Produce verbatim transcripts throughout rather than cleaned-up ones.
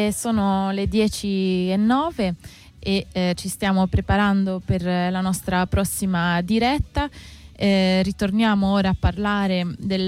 E sono le dieci e nove e eh, ci stiamo preparando per la nostra prossima diretta. Eh, ritorniamo ora a parlare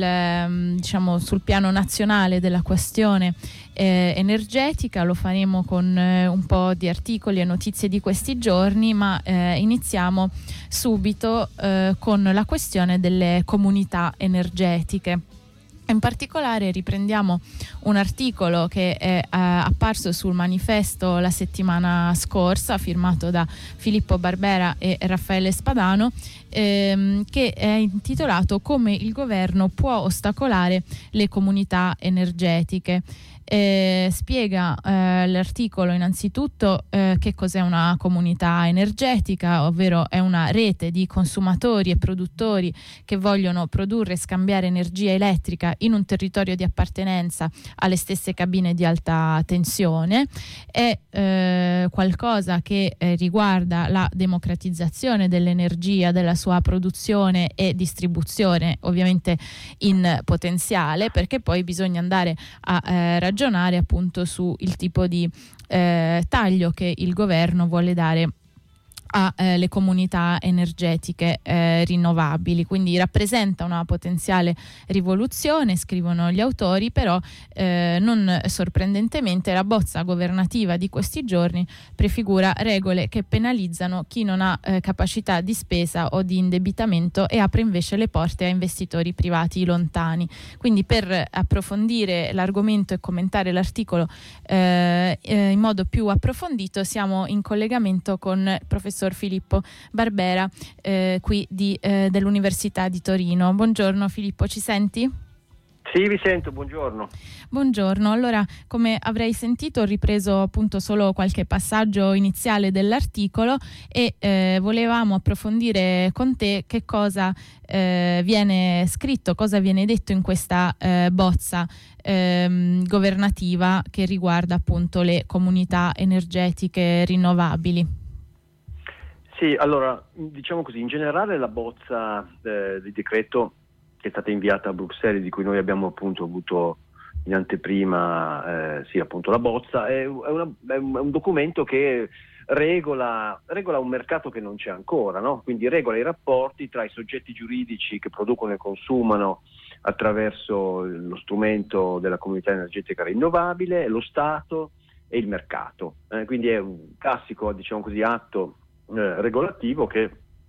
del, diciamo, sul piano nazionale della questione eh, energetica. Lo faremo con eh, un po' di articoli e notizie di questi giorni, ma eh, iniziamo subito eh, con la questione delle comunità energetiche. In particolare riprendiamo un articolo che è eh, apparso sul Manifesto la settimana scorsa, firmato da Filippo Barbera e Raffaele Spadano, ehm, che è intitolato "Come il governo può ostacolare le comunità energetiche". Eh, spiega eh, l'articolo innanzitutto eh, che cos'è una comunità energetica, ovvero è una rete di consumatori e produttori che vogliono produrre e scambiare energia elettrica in un territorio di appartenenza alle stesse cabine di alta tensione. È eh, qualcosa che eh, riguarda la democratizzazione dell'energia, della sua produzione e distribuzione, ovviamente in potenziale, perché poi bisogna andare a eh, ragionare appunto su il tipo di eh, taglio che il governo vuole dare alle eh, comunità energetiche eh, rinnovabili. Quindi rappresenta una potenziale rivoluzione, scrivono gli autori, però eh, non sorprendentemente la bozza governativa di questi giorni prefigura regole che penalizzano chi non ha eh, capacità di spesa o di indebitamento e apre invece le porte a investitori privati lontani. Quindi per approfondire l'argomento e commentare l'articolo eh, eh, in modo più approfondito siamo in collegamento con il professor Filippo Barbera eh, qui di, eh, dell'Università di Torino. Buongiorno Filippo, ci senti? Sì, vi sento, buongiorno. Buongiorno, allora come avrei sentito ho ripreso appunto solo qualche passaggio iniziale dell'articolo e eh, volevamo approfondire con te che cosa eh, viene scritto, cosa viene detto in questa eh, bozza eh, governativa che riguarda appunto le comunità energetiche rinnovabili. Sì, allora, diciamo così, in generale la bozza eh, di decreto che è stata inviata a Bruxelles, di cui noi abbiamo appunto avuto in anteprima, eh, sì, appunto la bozza, è, è, una, è, un, è un documento che regola, regola un mercato che non c'è ancora, no? Quindi regola i rapporti tra i soggetti giuridici che producono e consumano attraverso lo strumento della comunità energetica rinnovabile, lo Stato e il mercato. Eh, quindi è un classico, diciamo così, atto Eh, regolativo che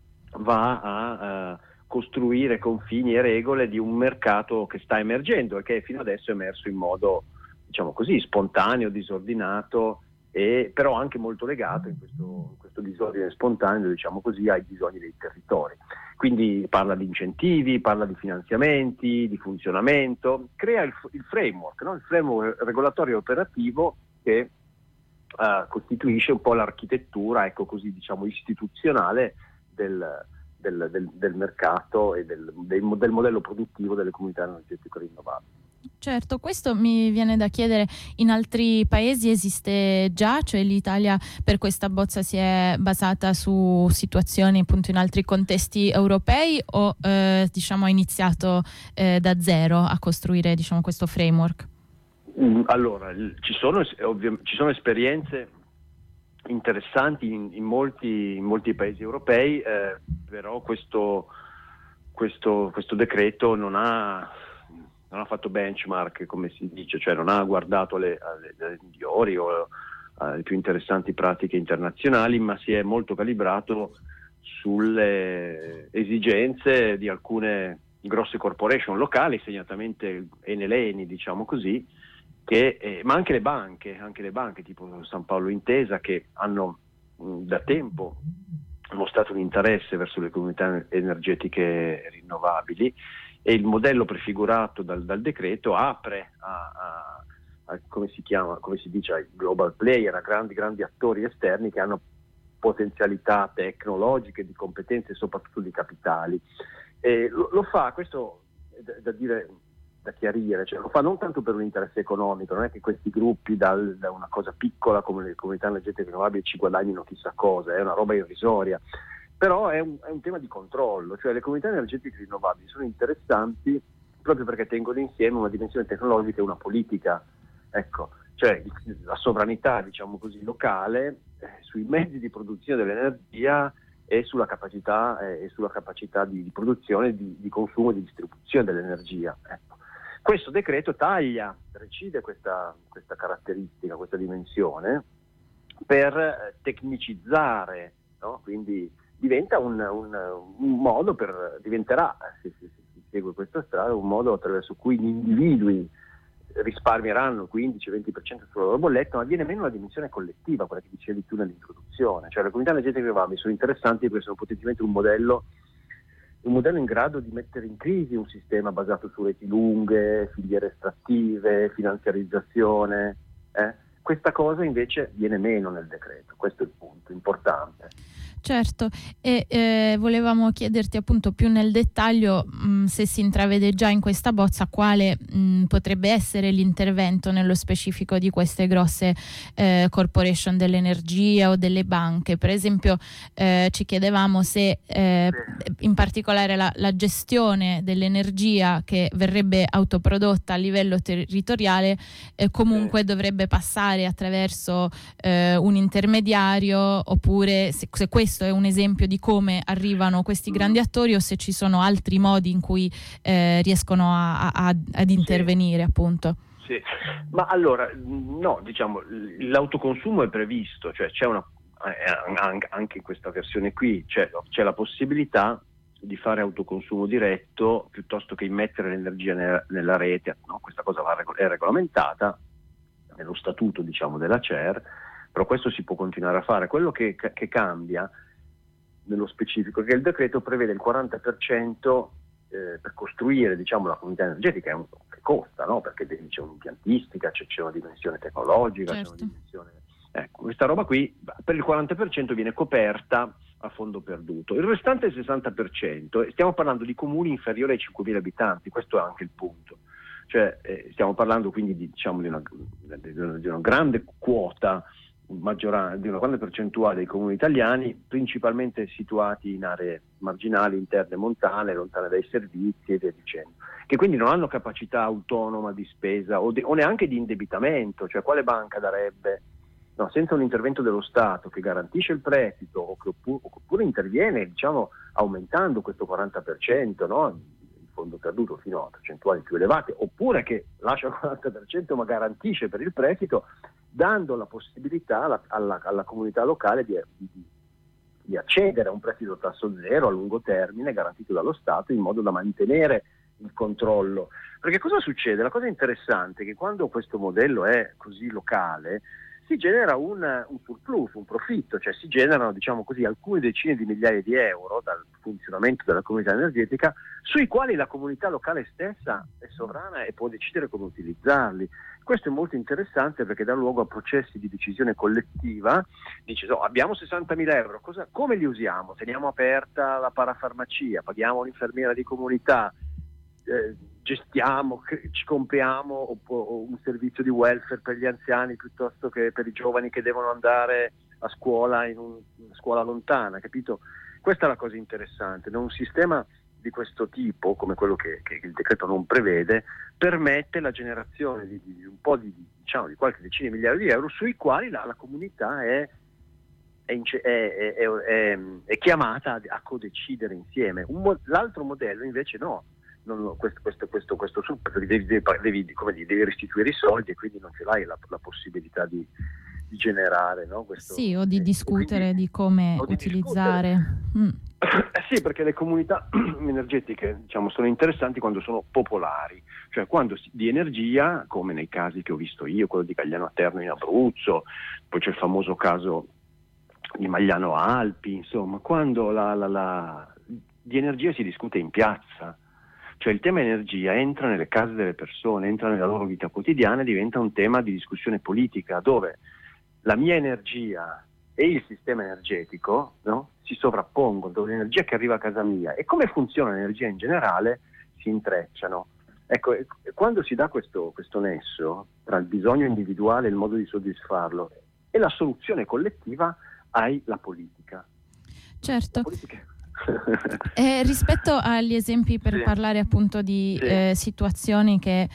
va a eh, costruire confini e regole di un mercato che sta emergendo e che fino adesso è emerso in modo, diciamo così, spontaneo, disordinato, e però anche molto legato in questo, in questo disordine spontaneo, diciamo così, ai bisogni dei territori. Quindi parla di incentivi, parla di finanziamenti, di funzionamento, crea il, il framework, no? Il framework regolatorio operativo che Uh, costituisce un po' l'architettura, ecco così, diciamo, istituzionale del, del, del, del mercato e del, del, del modello produttivo delle comunità energetiche rinnovabili. Certo, questo mi viene da chiedere, in altri paesi esiste già, cioè l'Italia per questa bozza si è basata su situazioni appunto in altri contesti europei o eh, diciamo ha iniziato eh, da zero a costruire, diciamo, questo framework? Allora, ci sono, ovvi- ci sono esperienze interessanti in, in, molti, in molti paesi europei, eh, però questo, questo, questo decreto non ha, non ha fatto benchmark, come si dice, cioè non ha guardato alle, alle, alle migliori o alle più interessanti pratiche internazionali, ma si è molto calibrato sulle esigenze di alcune grosse corporation locali, segnatamente Enel Eni, diciamo così, Che, eh, ma anche le banche, anche le banche tipo San Paolo Intesa, che hanno mh, da tempo mostrato un interesse verso le comunità energetiche rinnovabili, e il modello prefigurato dal, dal decreto apre a, a, a come si chiama, come si dice, ai global player, a grandi grandi attori esterni che hanno potenzialità tecnologiche, di competenze e soprattutto di capitali. E lo, lo fa, questo è da, da dire, da chiarire, cioè lo fa non tanto per un interesse economico, non è che questi gruppi dal, da una cosa piccola come le comunità energetiche rinnovabili ci guadagnino chissà cosa, è una roba irrisoria, però è un, è un tema di controllo, cioè le comunità energetiche rinnovabili sono interessanti proprio perché tengono insieme una dimensione tecnologica e una politica, ecco, cioè la sovranità, diciamo così, locale eh, sui mezzi di produzione dell'energia e sulla capacità, eh, e sulla capacità di, di produzione, di, di consumo e di distribuzione dell'energia. Ecco. Questo decreto taglia, recide questa, questa caratteristica, questa dimensione, per tecnicizzare, no? Quindi diventa un, un, un modo per, diventerà, se si segue questa strada, un modo attraverso cui gli individui risparmieranno quindici venti per cento sulla loro bolletta, ma viene meno la dimensione collettiva, quella che dicevi tu nell'introduzione. Cioè le comunità energetiche rinnovabili sono interessanti perché sono potenzialmente un modello un modello in grado di mettere in crisi un sistema basato su reti lunghe, filiere estrattive, finanziarizzazione. Eh? Questa cosa invece viene meno nel decreto, questo è il punto importante. Certo, e eh, volevamo chiederti appunto più nel dettaglio mh, se si intravede già in questa bozza quale mh, potrebbe essere l'intervento nello specifico di queste grosse eh, corporation dell'energia o delle banche. Per esempio eh, ci chiedevamo se eh, in particolare la, la gestione dell'energia che verrebbe autoprodotta a livello territoriale eh, comunque dovrebbe passare attraverso eh, un intermediario, oppure se, se questo è un esempio di come arrivano questi grandi attori, o se ci sono altri modi in cui eh, riescono a, a, ad intervenire, sì. appunto. Sì, ma allora no, diciamo l'autoconsumo è previsto, cioè c'è una anche in questa versione qui c'è, c'è la possibilità di fare autoconsumo diretto piuttosto che immettere l'energia nella, nella rete, no? Questa cosa va, è regolamentata nello statuto, diciamo, della C E R, però questo si può continuare a fare. Quello che, che cambia nello specifico è che il decreto prevede il quaranta per cento eh, per costruire, diciamo, la comunità energetica, è un, che costa, no? Perché c'è un'impiantistica, c'è, c'è una dimensione tecnologica, certo. c'è una dimensione... Ecco, questa roba qui per il quaranta per cento viene coperta a fondo perduto. Il restante sessanta per cento, e stiamo parlando di comuni inferiori ai cinquemila abitanti, questo è anche il punto. Cioè eh, stiamo parlando quindi di, diciamo, di, una, di, una, di una grande quota, maggior, di una grande percentuale dei comuni italiani, principalmente situati in aree marginali, interne, montane, lontane dai servizi e via dicendo, che quindi non hanno capacità autonoma di spesa o, de, o neanche di indebitamento. Cioè quale banca darebbe, no, senza un intervento dello Stato che garantisce il prestito o che oppure, oppure interviene, diciamo, aumentando questo quaranta per cento, no? Fondo perduto fino a percentuali più elevate, oppure che lascia il quaranta per cento ma garantisce per il prestito, dando la possibilità alla, alla, alla comunità locale di, di, di accedere a un prestito a tasso zero a lungo termine garantito dallo Stato, in modo da mantenere il controllo. Perché cosa succede? La cosa interessante è che quando questo modello è così locale si genera un, un surplus, un profitto, cioè si generano, diciamo così, alcune decine di migliaia di euro dal funzionamento della comunità energetica, sui quali la comunità locale stessa è sovrana e può decidere come utilizzarli. Questo è molto interessante perché dà luogo a processi di decisione collettiva. Dice, oh, abbiamo sessantamila euro, cosa, come li usiamo? Teniamo aperta la parafarmacia, paghiamo l'infermiera di comunità, eh, gestiamo, ci compriamo un servizio di welfare per gli anziani piuttosto che per i giovani che devono andare a scuola in un, una scuola lontana, capito? Questa è la cosa interessante, no? Un sistema di questo tipo, come quello che, che il decreto non prevede, permette la generazione di, di un po' di, diciamo, di qualche decina di migliaia di euro sui quali la, la comunità è È, è, è, è, è chiamata a, a codecidere insieme. Un, l'altro modello invece no, non, questo, questo, questo, questo devi, devi, devi, come dire, devi restituire i soldi e quindi non ce l'hai la, la possibilità di, di generare, no? Questo, sì, o di eh, discutere quindi, di come di utilizzare. Mm. Eh sì, perché le comunità energetiche, diciamo, sono interessanti quando sono popolari, cioè quando si, di energia, come nei casi che ho visto io, quello di Gagliano Terno in Abruzzo, poi c'è il famoso caso di Magliano Alpi, insomma, quando la, la, la, di energia si discute in piazza, cioè il tema energia entra nelle case delle persone, entra nella loro vita quotidiana e diventa un tema di discussione politica, dove la mia energia e il sistema energetico, no, si sovrappongono, dove l'energia che arriva a casa mia e come funziona l'energia in generale si intrecciano. Ecco, quando si dà questo, questo nesso tra il bisogno individuale e il modo di soddisfarlo e la soluzione collettiva, hai la politica. Certo. La politica Eh, rispetto agli esempi, per sì. parlare appunto di sì. eh, situazioni che,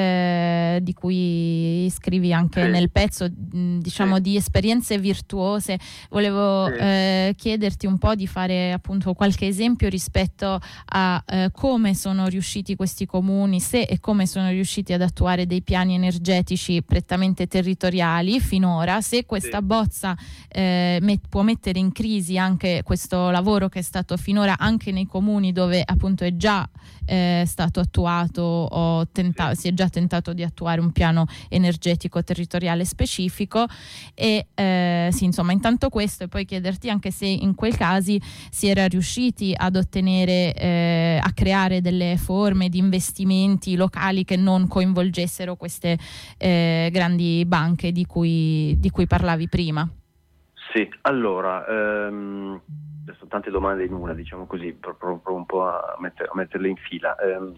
eh, di cui scrivi anche sì. nel pezzo, mh, diciamo sì. di esperienze virtuose, volevo sì. eh, chiederti un po' di fare appunto qualche esempio rispetto a eh, come sono riusciti questi comuni, se e come sono riusciti ad attuare dei piani energetici prettamente territoriali finora, se questa sì. bozza eh, met- può mettere in crisi anche questo lavoro che è stato finora anche nei comuni dove appunto è già eh, stato attuato o tenta- sì. si è già tentato di attuare un piano energetico territoriale specifico e eh, sì, insomma, intanto questo, e poi chiederti anche se in quei casi si era riusciti ad ottenere eh, a creare delle forme di investimenti locali che non coinvolgessero queste eh, grandi banche di cui, di cui parlavi prima. Sì, allora ehm, sono tante domande in una, diciamo così, provo un po' a, metter, a metterle in fila. Eh,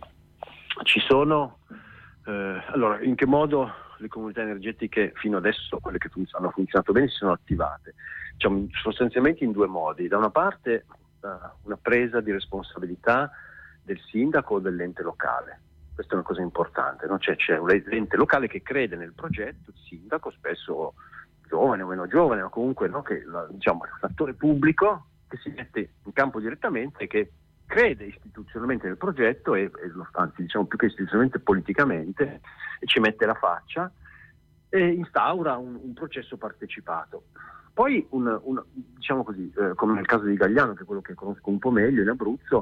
ci sono, eh, allora, in che modo le comunità energetiche fino adesso, quelle che funz- hanno funzionato bene, si sono attivate? Diciamo, sostanzialmente in due modi. Da una parte uh, una presa di responsabilità del sindaco o dell'ente locale. Questa è una cosa importante, no? C'è, c'è un ente locale che crede nel progetto, il sindaco spesso giovane o meno giovane, ma comunque no, che diciamo, è un attore pubblico che si mette in campo direttamente e che crede istituzionalmente nel progetto e, e lo, anzi diciamo più che istituzionalmente politicamente, e ci mette la faccia e instaura un, un processo partecipato. Poi un, un, diciamo così, eh, come nel caso di Gagliano, che è quello che conosco un po' meglio in Abruzzo,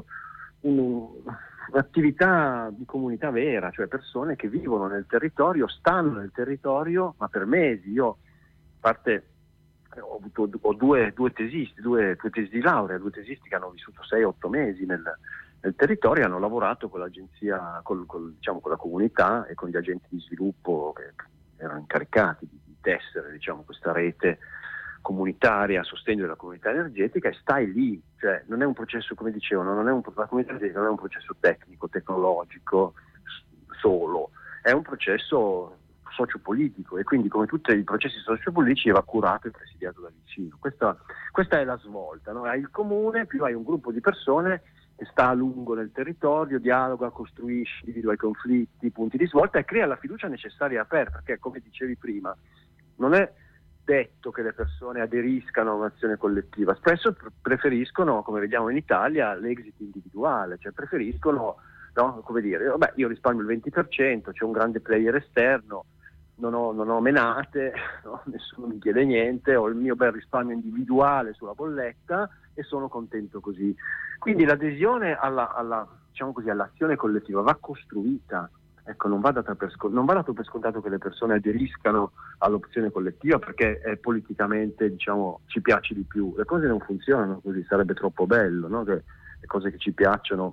un, un'attività di comunità vera, cioè persone che vivono nel territorio, stanno nel territorio, ma per mesi. Io a parte ho avuto ho due, due tesisti, due, due tesi di laurea, due tesisti che hanno vissuto sei otto mesi nel, nel territorio, hanno lavorato con l'agenzia, col, col, diciamo, con la comunità e con gli agenti di sviluppo che erano incaricati di, di tessere diciamo, questa rete comunitaria a sostegno della comunità energetica, e stai lì, cioè non è un processo, come dicevano, non è un, la comunità energetica non è un processo tecnico, tecnologico solo, è un processo sociopolitico, e quindi come tutti i processi sociopolitici va curato e presidiato da vicino. Questa, questa è la svolta, no? Hai il comune, più hai un gruppo di persone che sta a lungo nel territorio, dialoga, costruisce, individua i conflitti, punti di svolta e crea la fiducia necessaria per, perché come dicevi prima, non è detto che le persone aderiscano a un'azione collettiva, spesso preferiscono, come vediamo in Italia, l'exit individuale, cioè preferiscono, no, come dire, vabbè, io risparmio il venti per cento, c'è un grande player esterno, non ho, non ho menate, no? Nessuno mi chiede niente, ho il mio bel risparmio individuale sulla bolletta e sono contento così. Quindi l'adesione alla, alla, diciamo così, all'azione collettiva va costruita. Ecco, non va, data per, non va dato per scontato che le persone aderiscano all'opzione collettiva perché è politicamente, diciamo, ci piace di più. Le cose non funzionano così, sarebbe troppo bello, no? Che le cose che ci piacciono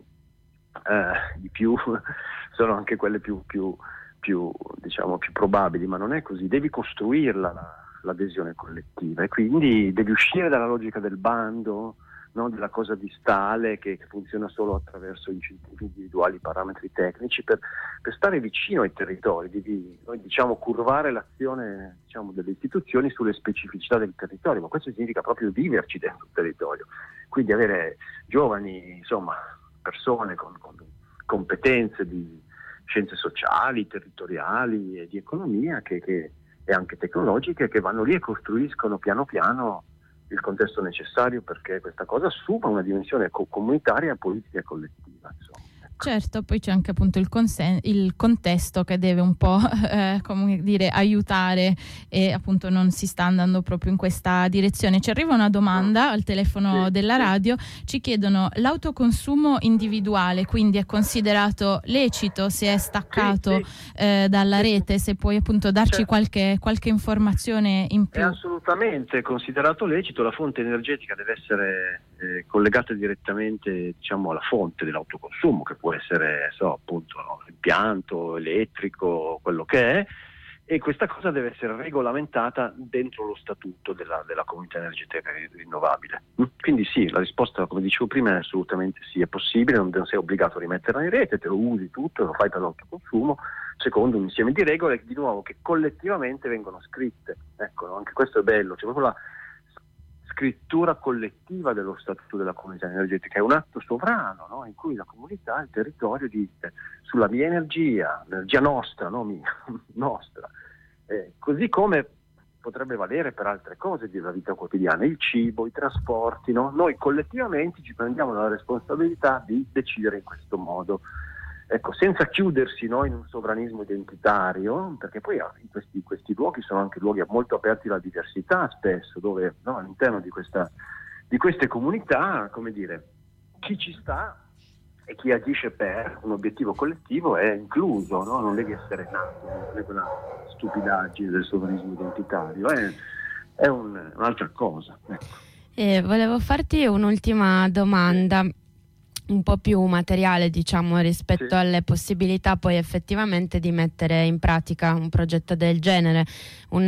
eh, di più sono anche quelle più, più, più, diciamo, più probabili, ma non è così. Devi costruirla la, l'adesione collettiva e quindi devi uscire dalla logica del bando, no, della cosa distale che, che funziona solo attraverso incentivi individuali, parametri tecnici, per, per stare vicino ai territori, devi, noi diciamo curvare l'azione, diciamo, delle istituzioni sulle specificità del territorio, ma questo significa proprio viverci dentro il territorio, quindi avere giovani, insomma, persone con, con competenze di scienze sociali, territoriali e di economia che, che, e anche tecnologiche, che vanno lì e costruiscono piano piano il contesto necessario perché questa cosa assuma una dimensione co- comunitaria, politica e collettiva, insomma. Certo, poi c'è anche appunto il, consen- il contesto che deve un po' eh, come dire aiutare, e appunto non si sta andando proprio in questa direzione. Ci arriva una domanda al telefono sì, della sì. radio, ci chiedono: l'autoconsumo individuale quindi è considerato lecito se è staccato sì, sì. Eh, dalla sì. rete? Se puoi appunto darci Certo. qualche, qualche informazione in più. È assolutamente considerato lecito, la fonte energetica deve essere eh, collegata direttamente, diciamo, alla fonte dell'autoconsumo, che può essere, so, appunto, no, impianto elettrico, quello che è, e questa cosa deve essere regolamentata dentro lo statuto della, della comunità energetica rinnovabile. Quindi sì, la risposta, come dicevo prima, è assolutamente sì, è possibile, non sei obbligato a rimetterla in rete, te lo usi tutto, lo fai per l'autoconsumo, secondo un insieme di regole, di nuovo, che collettivamente vengono scritte. Ecco, no? Anche questo è bello, c'è proprio la scrittura collettiva dello Statuto della Comunità Energetica, è un atto sovrano, no? In cui la comunità, il territorio dice sulla mia energia, energia nostra, no? Mia, nostra, eh, così come potrebbe valere per altre cose della vita quotidiana, il cibo, i trasporti, no? Noi collettivamente ci prendiamo la responsabilità di decidere in questo modo, ecco, senza chiudersi, no, in un sovranismo identitario, perché poi in questi, questi luoghi sono anche luoghi molto aperti alla diversità spesso, dove, no, all'interno di, questa, di queste comunità, come dire, chi ci sta e chi agisce per un obiettivo collettivo è incluso, no? Non devi essere nato, non è quella stupidaggine del sovranismo identitario, è, è un, un'altra cosa. Ecco. E volevo farti un'ultima domanda, un po' più materiale, diciamo, rispetto sì. alle possibilità poi effettivamente di mettere in pratica un progetto del genere. Un,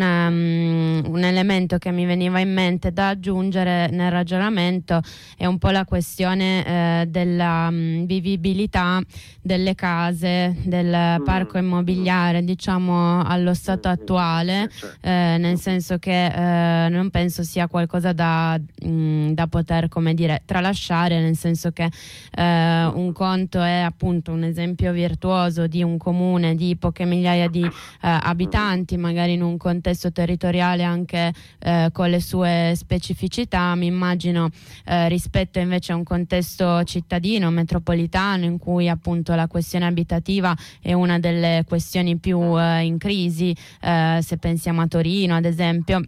um, un elemento che mi veniva in mente da aggiungere nel ragionamento è un po' la questione eh, della um, vivibilità delle case, del parco immobiliare, diciamo, allo stato attuale, eh, nel senso che eh, non penso sia qualcosa da, mh, da poter, come dire, tralasciare, nel senso che eh, un conto è appunto un esempio virtuoso di un comune di poche migliaia di eh, abitanti, magari in un contesto territoriale anche eh, con le sue specificità. Mi immagino eh, rispetto invece a un contesto cittadino, metropolitano, in cui appunto la questione abitativa è una delle questioni più eh, in crisi, eh, se pensiamo a Torino ad esempio.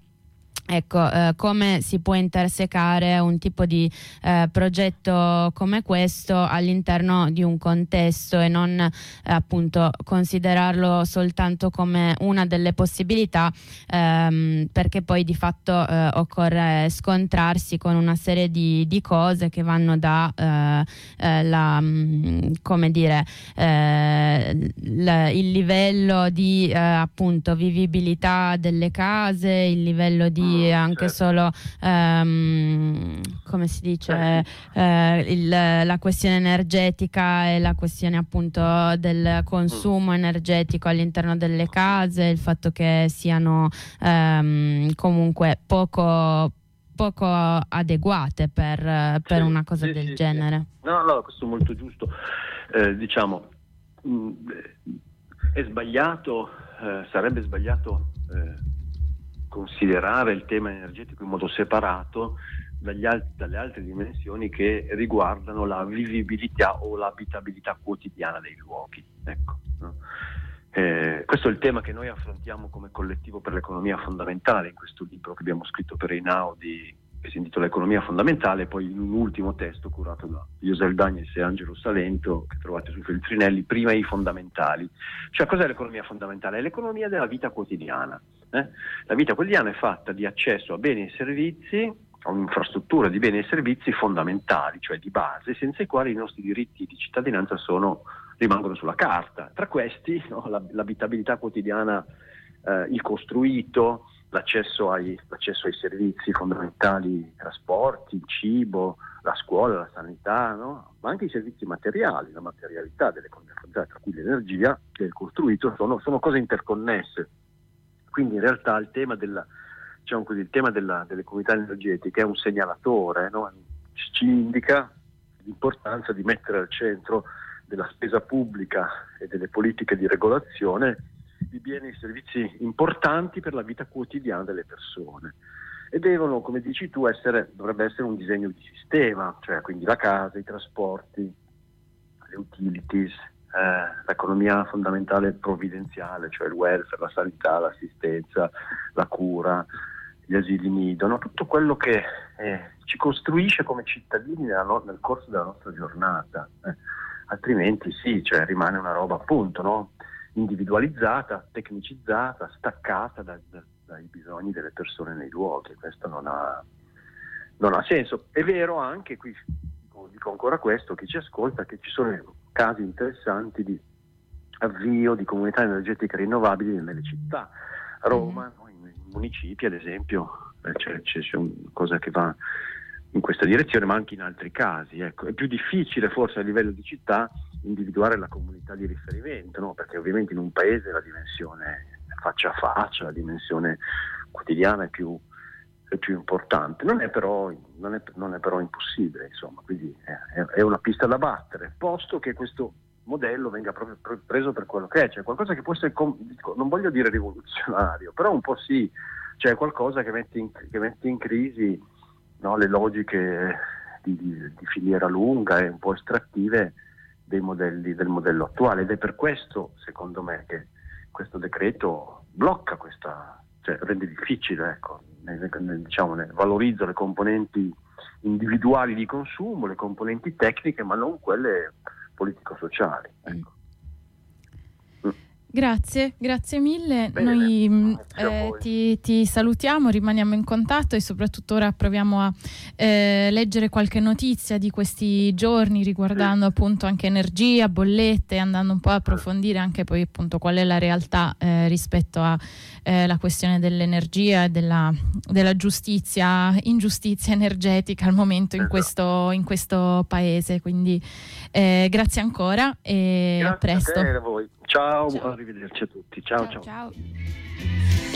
Ecco, eh, come si può intersecare un tipo di eh, progetto come questo all'interno di un contesto e non eh, appunto considerarlo soltanto come una delle possibilità, ehm, perché poi di fatto eh, occorre scontrarsi con una serie di, di cose che vanno da eh, eh, la, mh, come dire, eh, l- il livello di eh, appunto vivibilità delle case, il livello di anche certo. solo um, come si dice eh, il, la questione energetica e la questione appunto del consumo energetico all'interno delle case, il fatto che siano um, comunque poco poco adeguate per, per sì, una cosa sì, del sì, genere. Sì. No, no, questo è molto giusto. Eh, diciamo mh, è sbagliato, eh, sarebbe sbagliato eh, considerare il tema energetico in modo separato dagli alt- dalle altre dimensioni che riguardano la vivibilità o l'abitabilità quotidiana dei luoghi. Ecco, no? eh, questo è il tema che noi affrontiamo come collettivo per l'economia fondamentale in questo libro che abbiamo scritto per Einaudi, che si intitola Economia fondamentale, poi in un ultimo testo curato da Josel Dagnes e Angelo Salento, che trovate su Feltrinelli, Prima i fondamentali. Cioè, cos'è l'economia fondamentale? È l'economia della vita quotidiana. Eh? La vita quotidiana è fatta di accesso a beni e servizi, a un'infrastruttura di beni e servizi fondamentali, cioè di base, senza i quali i nostri diritti di cittadinanza sono, rimangono sulla carta. Tra questi, no, l'abitabilità quotidiana, eh, il costruito, l'accesso ai, l'accesso ai servizi fondamentali, i trasporti, il cibo, la scuola, la sanità, no? Ma anche i servizi materiali, la materialità delle connessioni, tra cui l'energia e il costruito, sono, sono cose interconnesse. Quindi in realtà il tema della, diciamo così, il tema della, delle comunità energetiche è un segnalatore, no? Ci indica l'importanza di mettere al centro della spesa pubblica e delle politiche di regolazione di beni e servizi importanti per la vita quotidiana delle persone, e devono, come dici tu, essere, dovrebbe essere un disegno di sistema, cioè quindi la casa, i trasporti, le utilities, eh, l'economia fondamentale provvidenziale, cioè il welfare, la sanità, l'assistenza, la cura, gli asili nido, no? Tutto quello che eh, ci costruisce come cittadini nella no- nel corso della nostra giornata, eh. Altrimenti sì, cioè rimane una roba appunto, no? Individualizzata, tecnicizzata, staccata da, da, dai bisogni delle persone nei luoghi. Questo non ha, non ha senso. È vero anche, qui dico, dico ancora questo, chi ci ascolta, che ci sono casi interessanti di avvio di comunità energetiche rinnovabili nelle città. A Roma, mm-hmm. no, in, in municipi ad esempio, eh, c'è, c'è, c'è una cosa che va in questa direzione, ma anche in altri casi. Ecco. È più difficile forse a livello di città individuare la comunità di riferimento, no? Perché ovviamente in un paese la dimensione faccia a faccia, la dimensione quotidiana è più, è più importante. Non è però, non è, non è però impossibile, insomma, quindi è, è una pista da battere, posto che questo modello venga proprio preso per quello che è, cioè qualcosa che può essere, non voglio dire rivoluzionario, però un po' sì, cioè qualcosa che mette in, che mette in crisi, no, le logiche di, di, di filiera lunga e un po' estrattive dei modelli, del modello attuale, ed è per questo, secondo me, che questo decreto blocca questa, cioè rende difficile, ecco, nel, nel, diciamo, nel, valorizza le componenti individuali di consumo, le componenti tecniche, ma non quelle politico-sociali, ecco. Grazie, grazie mille. Bene, Noi eh, ti, ti salutiamo, rimaniamo in contatto e soprattutto ora proviamo a eh, leggere qualche notizia di questi giorni riguardando sì. appunto anche energia, bollette, andando un po' a approfondire anche poi appunto qual è la realtà eh, rispetto a eh, la questione dell'energia e della, della giustizia, ingiustizia energetica al momento in, esatto. questo, in questo paese. Quindi eh, grazie ancora e grazie a presto. A te e a voi. Ciao, ciao. Arrivederci a tutti. Ciao, ciao. ciao. ciao.